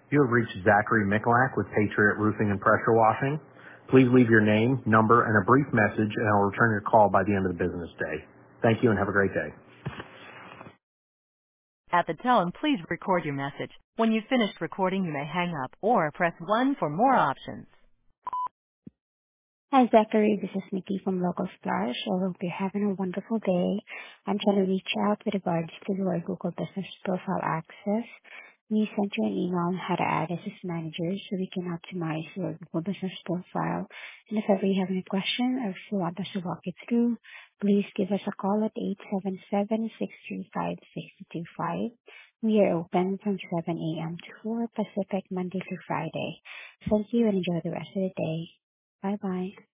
You have reached Zachary Mikulak with Patriot Roofing and Pressure Washing. Please leave your name, number, and a brief message, and I'll return your call by the end of the business day. Thank you and have a great day. At the tone, please record your message. When you've finished recording, you may hang up or press 1 for more options. Hi, Zachary. This is Nikki from Local Splash. I hope you're having a wonderful day. I'm trying to reach out with regards to your Google Business Profile access. We sent you an email on how to add us as managers so we can optimize your Google Business Profile. And if ever you have any question or if you want us to walk you through, please give us a call at 877-635-6025. We are open from 7 a.m. to 4 Pacific, Monday through Friday. Thank you and enjoy the rest of the day. Bye-bye.